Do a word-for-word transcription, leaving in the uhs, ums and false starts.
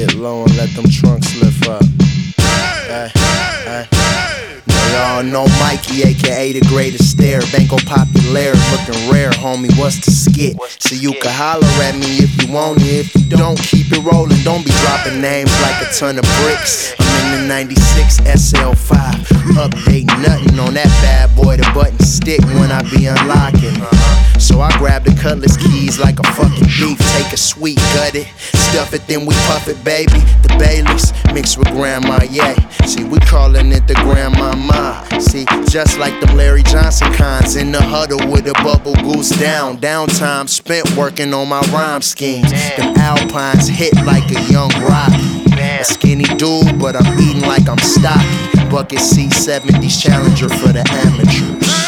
Get low and let them trunks lift up. Hey, hey. Now y'all know Mikey, aka the greatest stare. Banco Popular, looking rare, homie, what's the skit? So you can holler at me if you want it. If you don't, keep it rolling. Don't be dropping names like a ton of bricks. I'm in the ninety-six S L five. Update nothing on that bad boy. The button stick when I be unlocking. So I grab the cutlass keys like a fucking thief. Take a sweet, gut it, stuff it, then we puff it, baby. The Baileys mixed with Grandma, yeah. See, we callin' it the Grandmama. See, just like them Larry Johnson cons in the huddle with a bubble goose down. Downtime spent working on my rhyme schemes. Them Alpines hit like a young Rocky. A skinny dude, but I'm eating like I'm stocky. Bucket C seventies Challenger for the amateurs.